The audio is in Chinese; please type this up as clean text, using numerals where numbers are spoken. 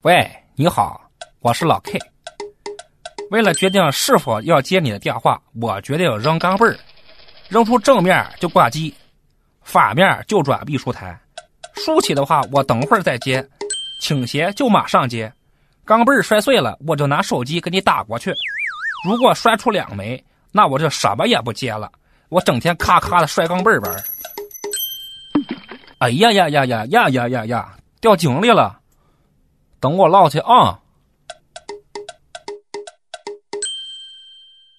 喂，你好，我是老 K。为了决定是否要接你的电话，我决定扔钢镚儿，扔出正面就挂机，反面就转秘书台。竖起的话，我等会儿再接；倾斜就马上接。钢镚儿摔碎了，我就拿手机给你打过去。如果摔出2枚，那我就什么也不接了。我整天咔咔的摔钢镚儿玩。哎呀呀呀呀呀呀呀呀！掉井里了。等我捞去啊！